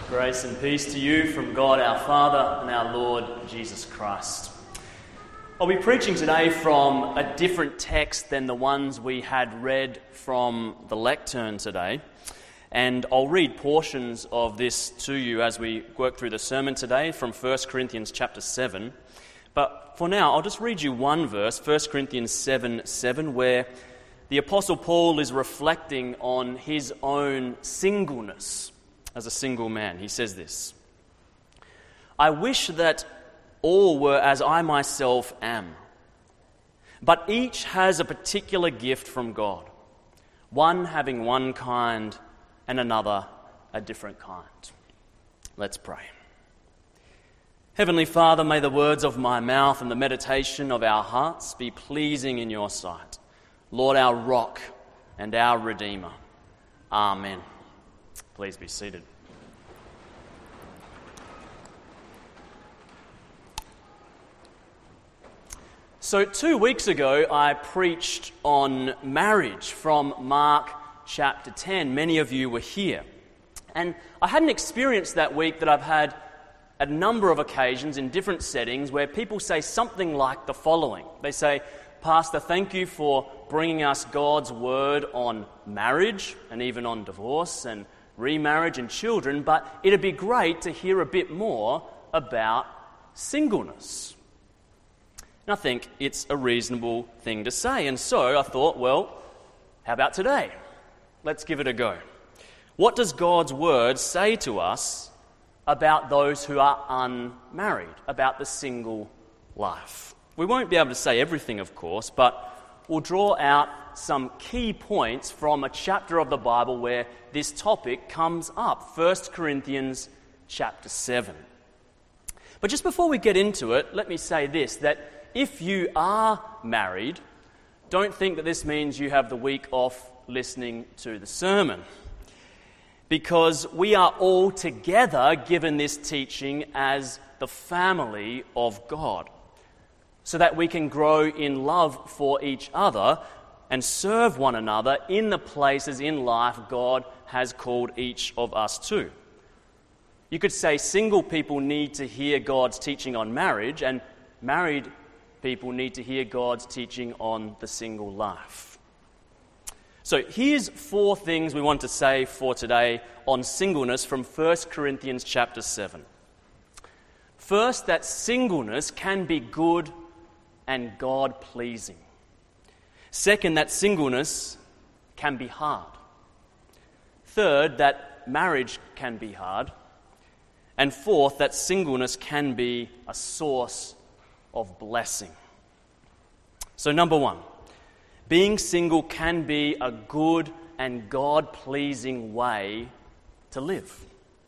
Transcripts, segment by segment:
Grace and peace to you from God our Father and our Lord Jesus Christ. I'll be preaching today from a different text than the ones we had read from the lectern today. And I'll read portions of this to you as we work through the sermon today from 1 Corinthians chapter 7. But for now, I'll just read you one verse, 1 Corinthians 7:7, where the Apostle Paul is reflecting on his own singleness as a single man. He says this: "I wish that all were as I myself am, but each has a particular gift from God, one having one kind and another a different kind." Let's pray. Heavenly Father, may the words of my mouth and the meditation of our hearts be pleasing in your sight. Lord, our rock and our Redeemer. Amen. Please be seated. So 2 weeks ago, I preached on marriage from Mark chapter 10. Many of you were here. And I had an experience that week that I've had at a number of occasions in different settings where people say something like the following. They say, "Pastor, thank you for bringing us God's word on marriage and even on divorce and remarriage and children, but it'd be great to hear a bit more about singleness." And I think it's a reasonable thing to say. And so I thought, well, how about today? Let's give it a go. What does God's word say to us about those who are unmarried, about the single life? We won't be able to say everything, of course, but we'll draw out some key points from a chapter of the Bible where this topic comes up, 1 Corinthians chapter 7. But just before we get into it, let me say this, that if you are married, don't think that this means you have the week off listening to the sermon, because we are all together given this teaching as the family of God, so that we can grow in love for each other and serve one another in the places in life God has called each of us to. You could say single people need to hear God's teaching on marriage, and married people need to hear God's teaching on the single life. So here's 4 things we want to say for today on singleness from 1 Corinthians chapter 7. First, that singleness can be good and God-pleasing. Second, that singleness can be hard. Third, that marriage can be hard. And fourth, that singleness can be a source of blessing. So number 1, being single can be a good and God-pleasing way to live.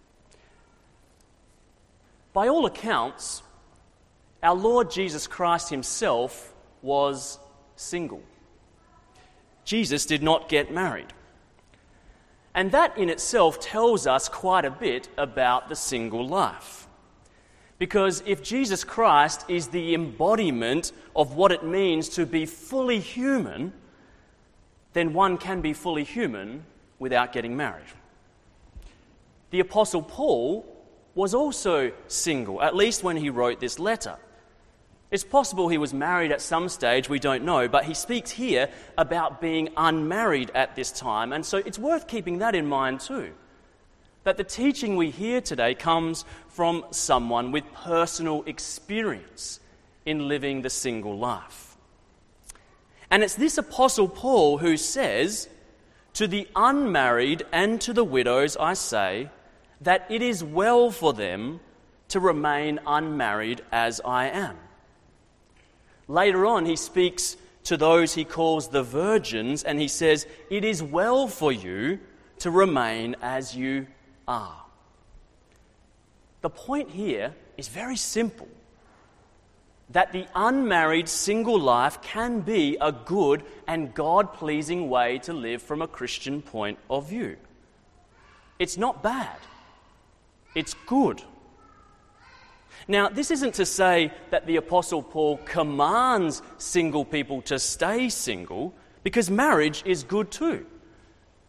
By all accounts, our Lord Jesus Christ himself was single. Jesus did not get married. And that in itself tells us quite a bit about the single life. Because if Jesus Christ is the embodiment of what it means to be fully human, then one can be fully human without getting married. The Apostle Paul was also single, at least when he wrote this letter. It's possible he was married at some stage, we don't know, but he speaks here about being unmarried at this time, and so it's worth keeping that in mind too. That the teaching we hear today comes from someone with personal experience in living the single life. And it's this Apostle Paul who says, "To the unmarried and to the widows I say, that it is well for them to remain unmarried as I am." Later on, he speaks to those he calls the virgins, and he says, "It is well for you to remain as you are." The point here is very simple, that the unmarried single life can be a good and God-pleasing way to live from a Christian point of view. It's not bad. It's good. Now, this isn't to say that the Apostle Paul commands single people to stay single, because marriage is good too.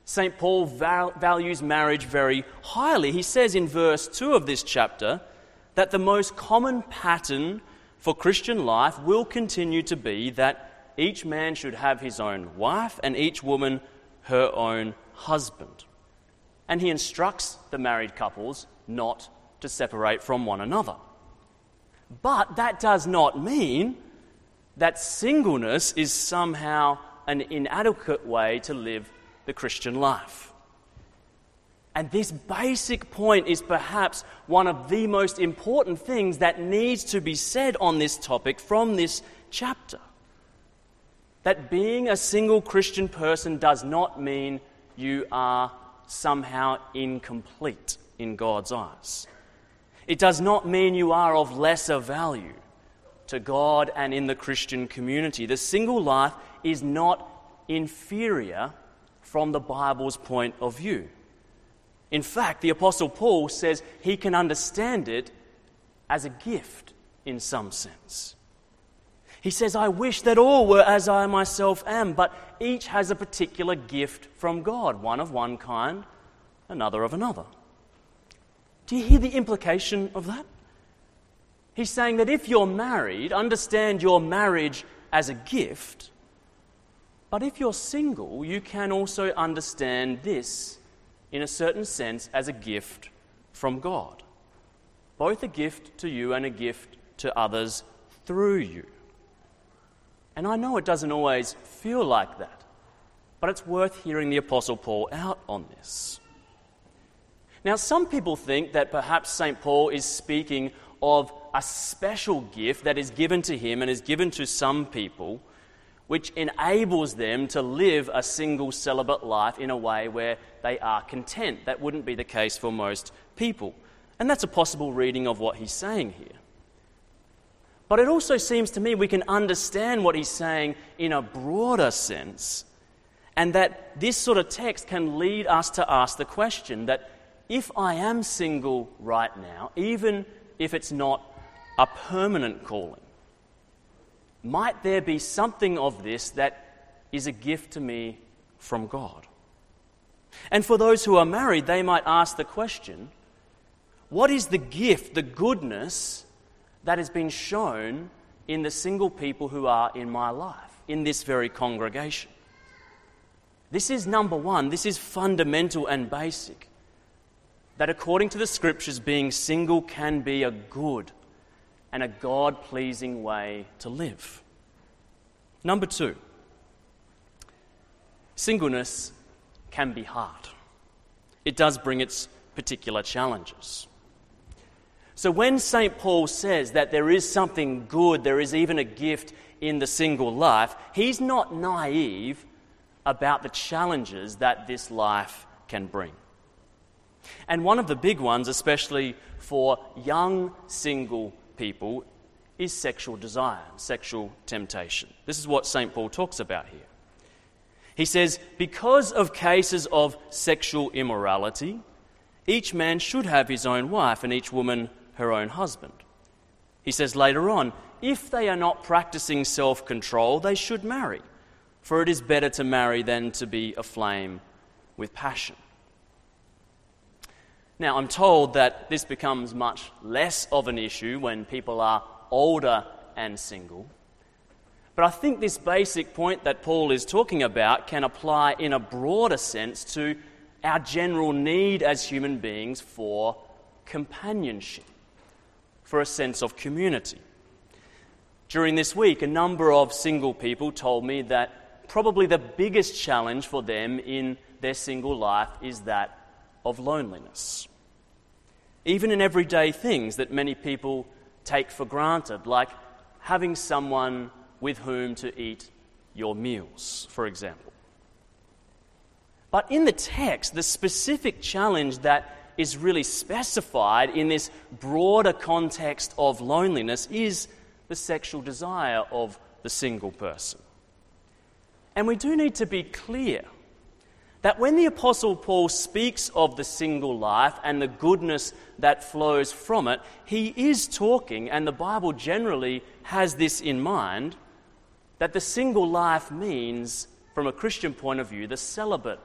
St. Paul values marriage very highly. He says in verse 2 of this chapter that the most common pattern for Christian life will continue to be that each man should have his own wife and each woman her own husband. And he instructs the married couples not to separate from one another. But that does not mean that singleness is somehow an inadequate way to live the Christian life. And this basic point is perhaps one of the most important things that needs to be said on this topic from this chapter. That being a single Christian person does not mean you are somehow incomplete in God's eyes. It does not mean you are of lesser value to God and in the Christian community. The single life is not inferior from the Bible's point of view. In fact, the Apostle Paul says he can understand it as a gift in some sense. He says, I wish that all were as I myself am, but each has a particular gift from God, one of one kind, another of another. Do you hear the implication of that? He's saying that if you're married, understand your marriage as a gift, but if you're single, you can also understand this, in a certain sense, as a gift from God. Both a gift to you and a gift to others through you. And I know it doesn't always feel like that, but it's worth hearing the Apostle Paul out on this. Now, some people think that perhaps St. Paul is speaking of a special gift that is given to him and is given to some people, which enables them to live a single celibate life in a way where they are content. That wouldn't be the case for most people. And that's a possible reading of what he's saying here. But it also seems to me we can understand what he's saying in a broader sense, and that this sort of text can lead us to ask the question that if I am single right now, even if it's not a permanent calling, might there be something of this that is a gift to me from God? And for those who are married, they might ask the question, what is the gift, the goodness that has been shown in the single people who are in my life, in this very congregation? This is number one, this is fundamental and basic, that according to the Scriptures, being single can be a good and a God-pleasing way to live. Number two, singleness can be hard. It does bring its particular challenges. So when St. Paul says that there is something good, there is even a gift in the single life, he's not naive about the challenges that this life can bring. And one of the big ones, especially for young single people, is sexual desire, sexual temptation. This is what St. Paul talks about here. He says, because of cases of sexual immorality, each man should have his own wife and each woman her own husband. He says later on, if they are not practicing self-control, they should marry, for it is better to marry than to be aflame with passion. Now, I'm told that this becomes much less of an issue when people are older and single. But I think this basic point that Paul is talking about can apply in a broader sense to our general need as human beings for companionship, for a sense of community. During this week, a number of single people told me that probably the biggest challenge for them in their single life is that of loneliness. Even in everyday things that many people take for granted, like having someone with whom to eat your meals, for example. But in the text, the specific challenge that is really specified in this broader context of loneliness is the sexual desire of the single person. And we do need to be clear that when the Apostle Paul speaks of the single life and the goodness that flows from it, he is talking, and the Bible generally has this in mind, that the single life means, from a Christian point of view, the celibate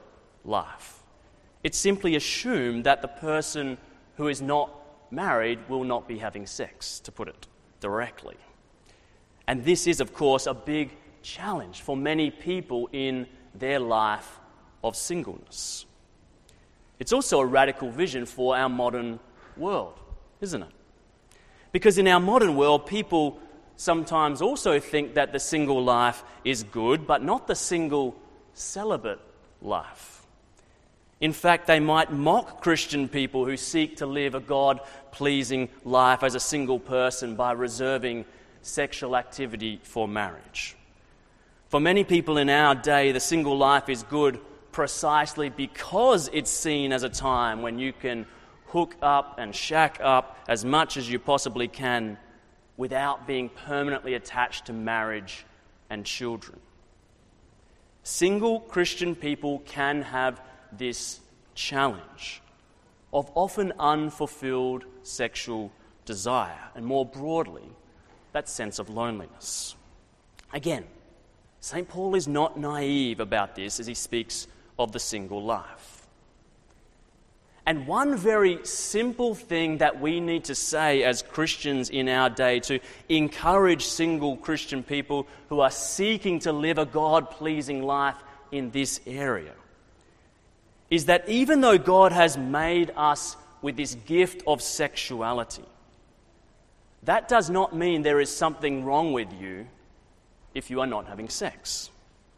life. It simply assumed that the person who is not married will not be having sex, to put it directly. And this is, of course, a big challenge for many people in their life of singleness. It's also a radical vision for our modern world, isn't it? Because in our modern world, people sometimes also think that the single life is good, but not the single celibate life. In fact, they might mock Christian people who seek to live a God-pleasing life as a single person by reserving sexual activity for marriage. For many people in our day, the single life is good precisely because it's seen as a time when you can hook up and shack up as much as you possibly can without being permanently attached to marriage and children. Single Christian people can have this challenge of often unfulfilled sexual desire, and more broadly, that sense of loneliness. Again, St. Paul is not naive about this as he speaks of the single life. And one very simple thing that we need to say as Christians in our day to encourage single Christian people who are seeking to live a God-pleasing life in this area is that even though God has made us with this gift of sexuality, that does not mean there is something wrong with you if you are not having sex.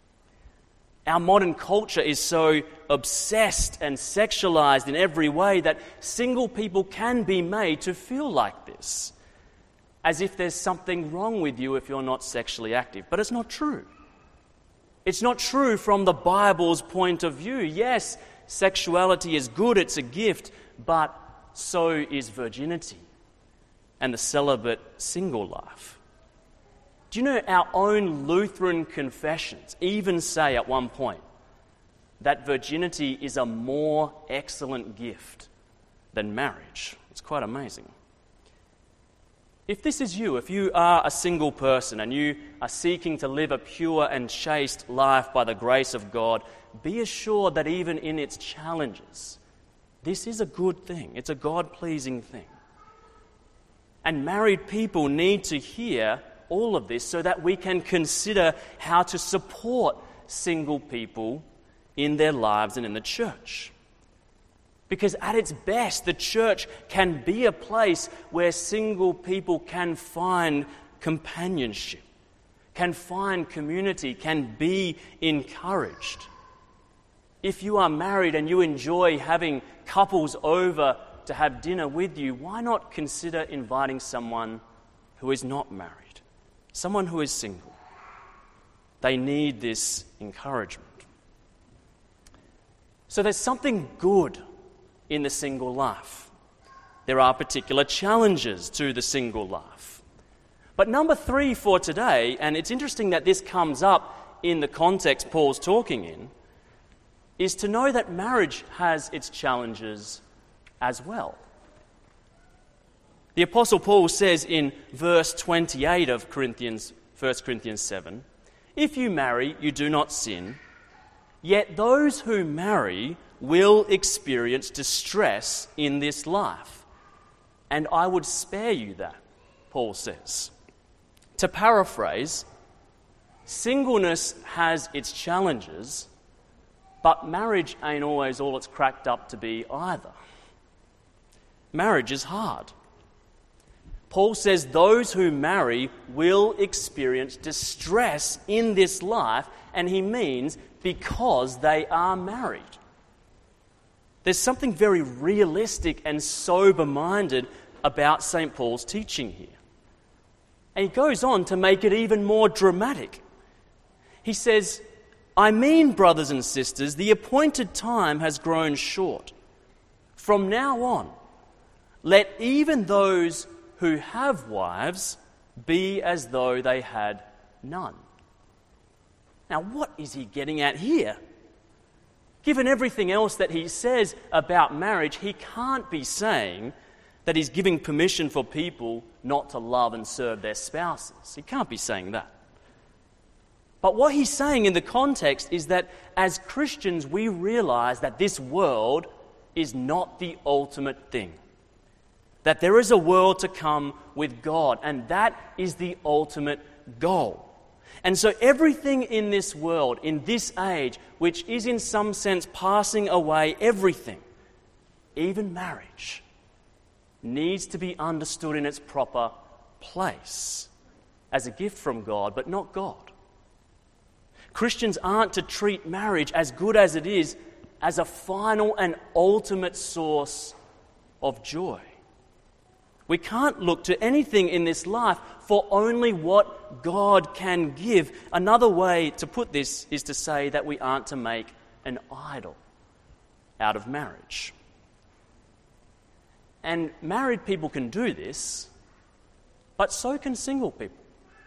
Our modern culture is so obsessed and sexualized in every way that single people can be made to feel like this, as if there's something wrong with you if you're not sexually active. But it's not true. It's not true from the Bible's point of view. Yes, sexuality is good, it's a gift, but so is virginity and the celibate single life. Do you know our own Lutheran confessions even say at one point that virginity is a more excellent gift than marriage? It's quite amazing. If this is you, if you are a single person and you are seeking to live a pure and chaste life by the grace of God, be assured that even in its challenges, this is a good thing. It's a God-pleasing thing. And married people need to hear all of this so that we can consider how to support single people in their lives and in the church. Because at its best, the church can be a place where single people can find companionship, can find community, can be encouraged. If you are married and you enjoy having couples over to have dinner with you, why not consider inviting someone who is not married? Someone who is single. They need this encouragement. So there's something good in the single life. There are particular challenges to the single life. But number 3 for today, and it's interesting that this comes up in the context Paul's talking in, is to know that marriage has its challenges as well. The Apostle Paul says in verse 28 of 1 Corinthians 7, "If you marry, you do not sin, yet those who marry will experience distress in this life, and I would spare you that," Paul says. To paraphrase, singleness has its challenges, but marriage ain't always all it's cracked up to be either. Marriage is hard. Paul says those who marry will experience distress in this life, and he means because they are married. There's something very realistic and sober-minded about St. Paul's teaching here. And he goes on to make it even more dramatic. He says, "I mean, brothers and sisters, the appointed time has grown short. From now on, let even those who have wives be as though they had none." Now, what is he getting at here? Given everything else that he says about marriage, he can't be saying that he's giving permission for people not to love and serve their spouses. He can't be saying that. But what he's saying in the context is that as Christians, we realize that this world is not the ultimate thing. That there is a world to come with God, and that is the ultimate goal. And so everything in this world, in this age, which is in some sense passing away, everything, even marriage, needs to be understood in its proper place as a gift from God, but not God. Christians aren't to treat marriage, as good as it is, as a final and ultimate source of joy. We can't look to anything in this life for only what God can give. Another way to put this is to say that we aren't to make an idol out of marriage. And married people can do this, but so can single people.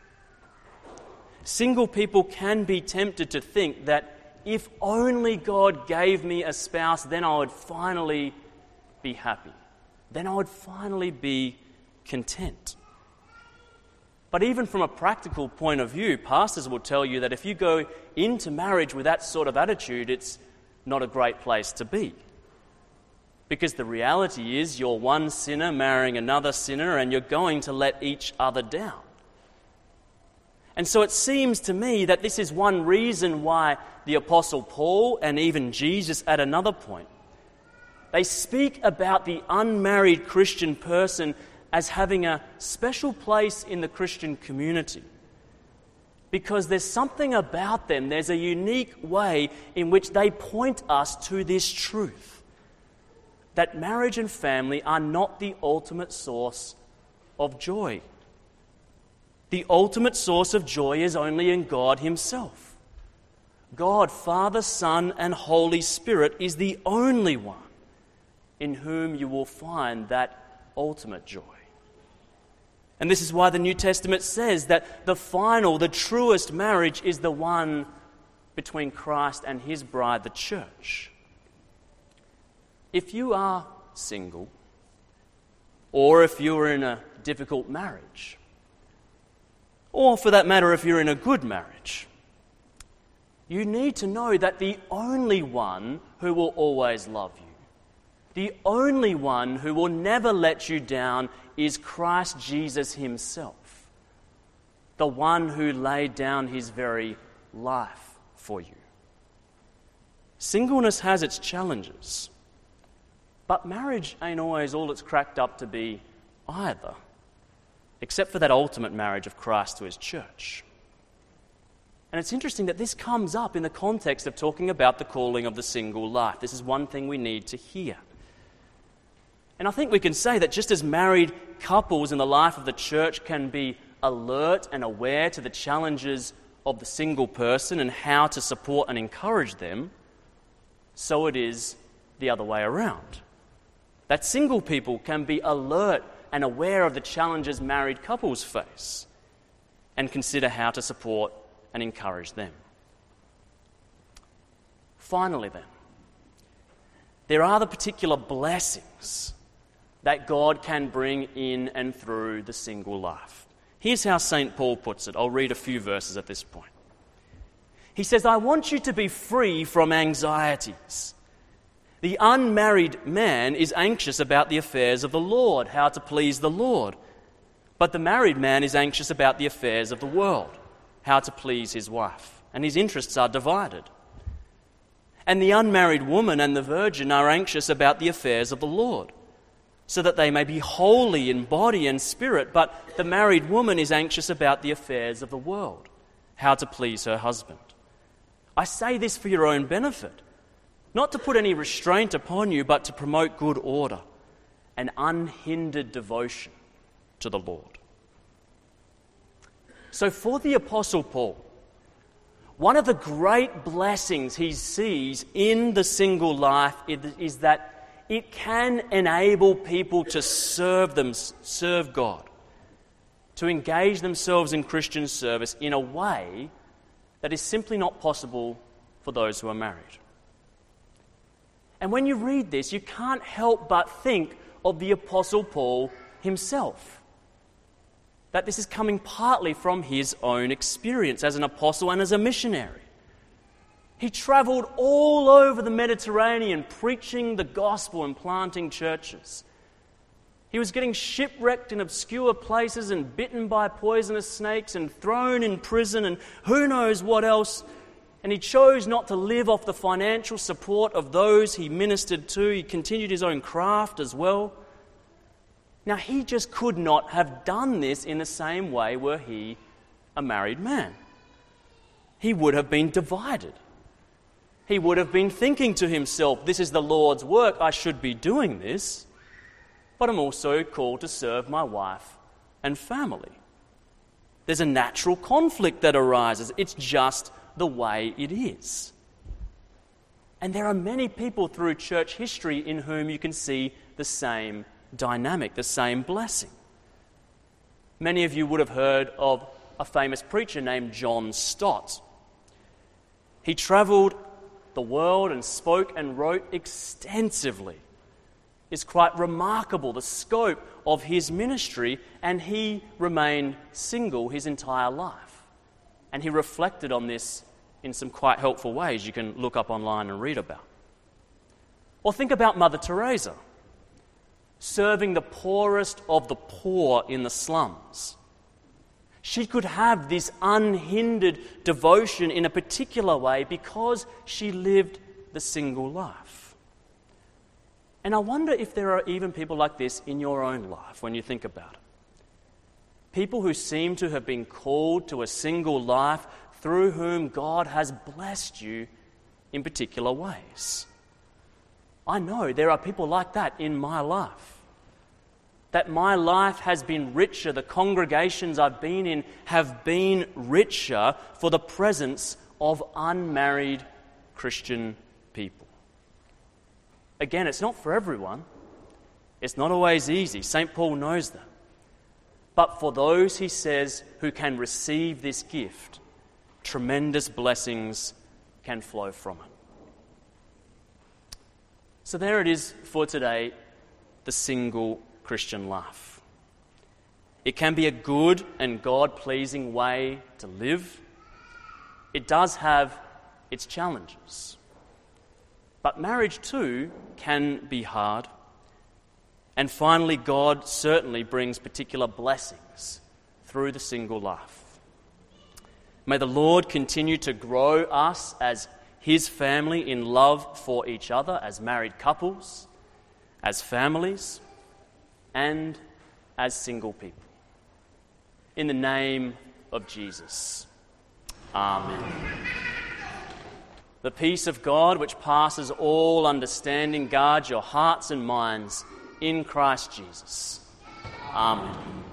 Single people can be tempted to think that if only God gave me a spouse, then I would finally be happy. Then I would finally be content. But even from a practical point of view, pastors will tell you that if you go into marriage with that sort of attitude, it's not a great place to be. Because the reality is you're one sinner marrying another sinner, and you're going to let each other down. And so it seems to me that this is one reason why the Apostle Paul and even Jesus at another point, they speak about the unmarried Christian person as having a special place in the Christian community. Because there's something about them, there's a unique way in which they point us to this truth. That marriage and family are not the ultimate source of joy. The ultimate source of joy is only in God Himself. God, Father, Son, and Holy Spirit is the only one in whom you will find that ultimate joy. And this is why the New Testament says that the final, the truest marriage is the one between Christ and His bride, the church. If you are single, or if you're in a difficult marriage, or for that matter, if you're in a good marriage, you need to know that the only one who will always love you, the only one who will never let you down is Christ Jesus Himself, the one who laid down His very life for you. Singleness has its challenges, but marriage ain't always all it's cracked up to be either, except for that ultimate marriage of Christ to His church. And it's interesting that this comes up in the context of talking about the calling of the single life. This is one thing we need to hear. And I think we can say that just as married couples in the life of the church can be alert and aware to the challenges of the single person and how to support and encourage them, so it is the other way around. That single people can be alert and aware of the challenges married couples face and consider how to support and encourage them. Finally then, there are the particular blessings that God can bring in and through the single life. Here's how St. Paul puts it. I'll read a few verses at this point. He says, I want you to be free from anxieties. The unmarried man is anxious about the affairs of the Lord, how to please the Lord. But the married man is anxious about the affairs of the world, how to please his wife. And his interests are divided. And the unmarried woman and the virgin are anxious about the affairs of the Lord, so that they may be holy in body and spirit. But the married woman is anxious about the affairs of the world, how to please her husband. I say this for your own benefit, not to put any restraint upon you, but to promote good order and unhindered devotion to the Lord. So for the Apostle Paul, one of the great blessings he sees in the single life is that it can enable people to serve God, to engage themselves in Christian service in a way that is simply not possible for those who are married. And when you read this, you can't help but think of the Apostle Paul himself. that this is coming partly from his own experience as an apostle and as a missionary. He travelled all over the Mediterranean preaching the gospel and planting churches. He was getting shipwrecked in obscure places and bitten by poisonous snakes and thrown in prison and who knows what else. And he chose not to live off the financial support of those he ministered to. He continued his own craft as well. Now, he just could not have done this in the same way were he a married man. He would have been divided. He would have been thinking to himself, this is the Lord's work, I should be doing this, but I'm also called to serve my wife and family. There's a natural conflict that arises. It's just the way it is. And there are many people through church history in whom you can see the same dynamic, the same blessing. Many of you would have heard of a famous preacher named John Stott. He travelled the world and spoke and wrote extensively. It's quite remarkable, the scope of his ministry, and he remained single his entire life. And he reflected on this in some quite helpful ways you can look up online and read about. Or think about Mother Teresa, serving the poorest of the poor in the slums. She could have this unhindered devotion in a particular way because she lived the single life. And I wonder if there are even people like this in your own life when you think about it. People who seem to have been called to a single life through whom God has blessed you in particular ways. I know there are people like that in my life. That my life has been richer, the congregations I've been in have been richer for the presence of unmarried Christian people. Again, it's not for everyone. It's not always easy. St. Paul knows that. But for those, he says, who can receive this gift, tremendous blessings can flow from it. So there it is for today, the single Christian life. It can be a good and God-pleasing way to live. It does have its challenges. But marriage too can be hard. And finally, God certainly brings particular blessings through the single life. May the Lord continue to grow us as His family in love for each other, as married couples, as families, and as single people. In the name of Jesus. Amen. The peace of God, which passes all understanding, guard your hearts and minds in Christ Jesus. Amen.